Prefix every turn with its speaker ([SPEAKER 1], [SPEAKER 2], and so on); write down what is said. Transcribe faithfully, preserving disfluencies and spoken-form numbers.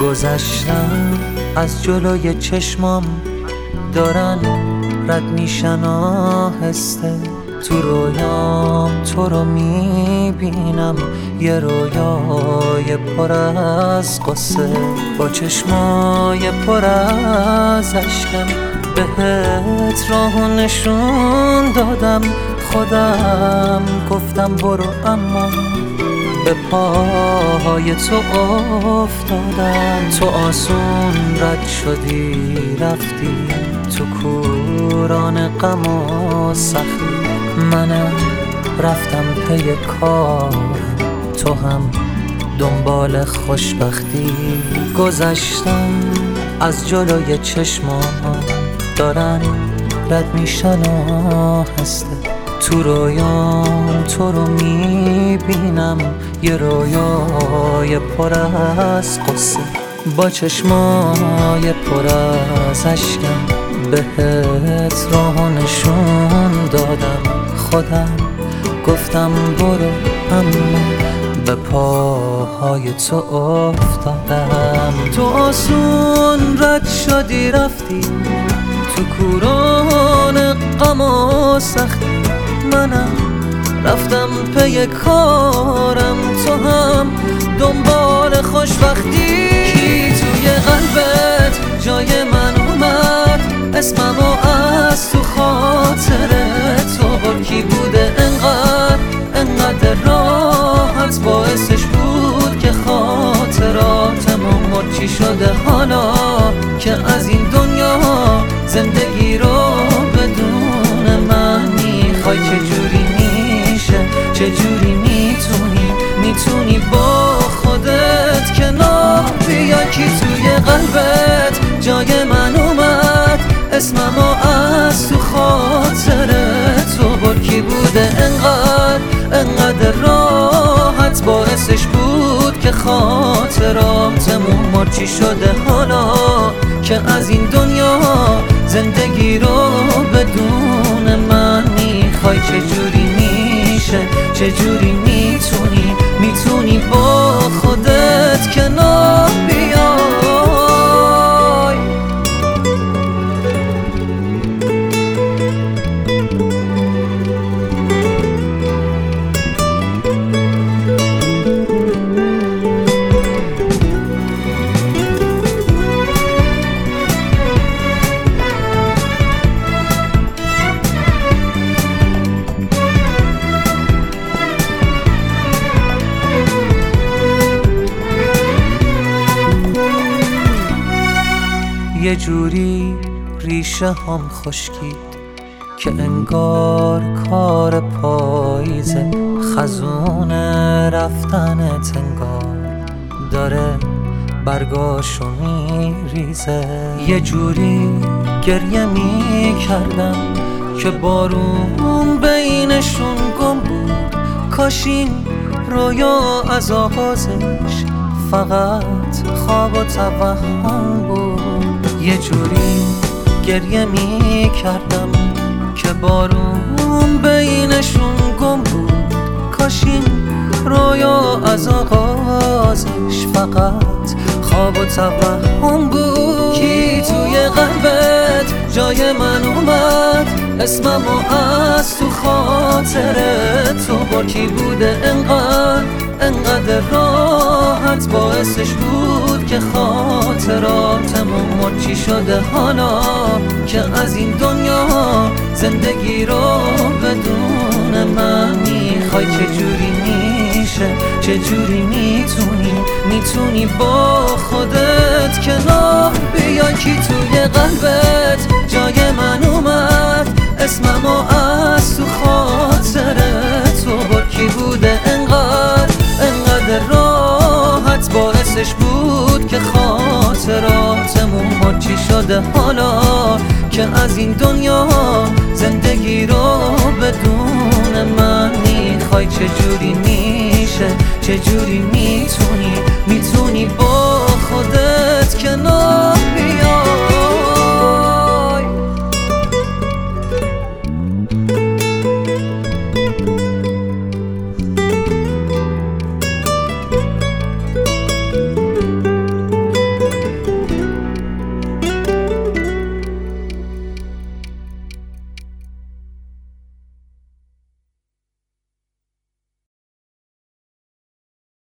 [SPEAKER 1] گذشتم از جلوی چشمام دارن رد میشن آهسته، تو رویام تو رو میبینم، یه رویای پر از قصه، با چشمای پر از اشکم بهت راهو نشون دادم، خودم گفتم برو اما به پاهای تو افتادم. تو آسون رد شدی رفتی تو کوران غم و سختی، منم رفتم پی کارم، تو هم دنبال خوشبختی. گذشتم از جلوی چشمام دارن رد میشن آهسته، تو رویام تو رو میبینم، یه رویای پر از قصه، با چشمای پر از اشکم بهت راهو نشون دادم، خودم گفتم برو اما به پاهای تو افتادم. تو آسون رد شدی رفتی تو کوران غم و سختی، منم رفتم پی کارم، تو هم دنبال خوشبختی. کی توی قلبت جای من اومد، اسممو از تو خاطر تو بر، کی بوده انقدر انقدر راحت باعثش بود که خاطراتمون مر. چی شده حالا که از این دنیا زندگی رو بدون من میخوای؟ چجوری میشه چجوری میتونی میتونی با خودت کنار بیای؟ کی توی قلبت جای من اومد، اسممو از تو خاطر تو بر، کی بوده انقدر انقدر راحت باعثش بود که خاطراتمون مر. چی شده حالا که از این دنیا زندگی رو بدون من میخوای؟ چجوری میشه چجوری میتونی میتونی با خودت کنار بیای؟ یه جوری ریشه هم خشکید که انگار کار پاییزه، خزون رفتنت انگار داره برگاشو میریزه. یه جوری گریه میکردم که بارون بینشون گم بود، کاش این رویا از آغازش فقط خواب و توهم بود. یه جوری گریه می کردم که بارون بینشون گم بود، کاش این رویا از آغازش فقط خواب و توهم بود. کی توی قلبت جای من اومد، اسممو از تو خاطر تو بر، کی بوده انقدر انقدر راحت باعثش بود که خاطراتمون مر. چی شده حالا که از این دنیا زندگی رو بدون من میخوای؟ چجوری میشه چجوری میتونی میتونی با خودت کنار بیای؟ کی توی قلبت جای من اومد، اسممو از تو خاطر تو بر، کی بوده انقدر انقدر راحت باعثش بود که خاطراتمون مر. چی شده حالا که از این دنیا زندگی رو بدون من میخوای؟ چجوری میشه چجوری میتونی میتونی با خودت کنار